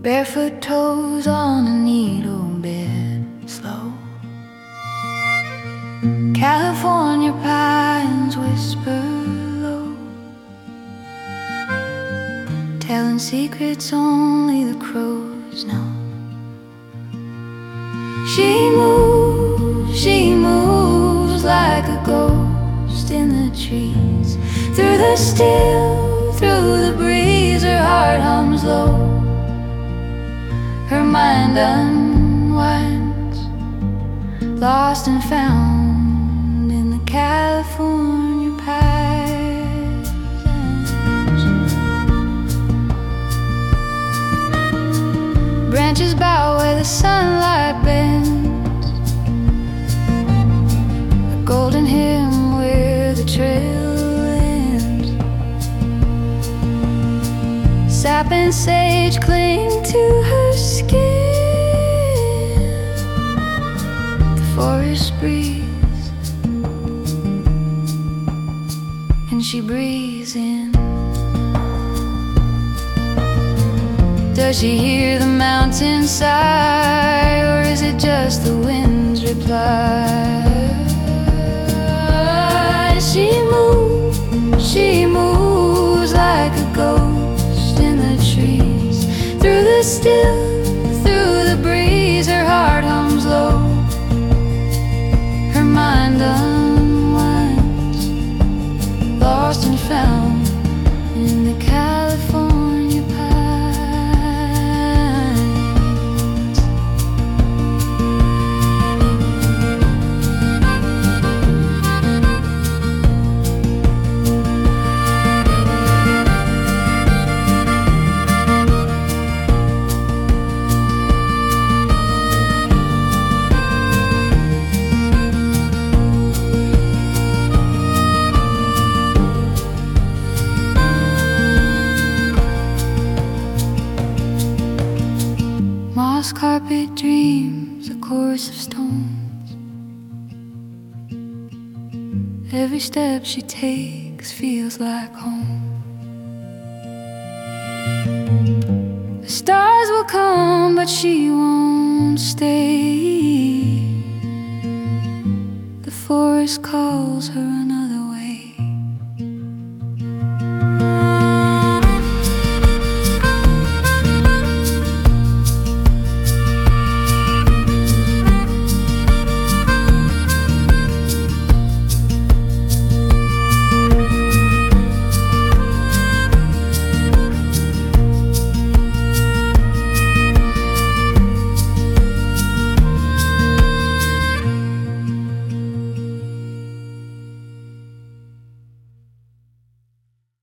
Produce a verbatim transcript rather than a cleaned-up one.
Barefoot toes on a needle bed, slow. California pines whisper low, telling secrets only the crows know. She moves, she moves like a ghost in the trees. Through the still, through the breeze, her heart hums low. Her mind unwinds, lost and found in the California pines. Branches bow where the sunlight bends, a golden hymn where the trail ends. Sap and sage cling to her skin. The forest breathes, and she breathes in. Does she hear the mountains sigh, or is it just the wind's reply? She moves, she moves like a ghost in the trees. Through the still, through the breeze, her heart hums low. Her mind unwinds, lost and found in the California pines. Moss carpet dreams, a chorus of stones. Every step she takes feels like home. The stars will come, but she won't stay. The forest calls her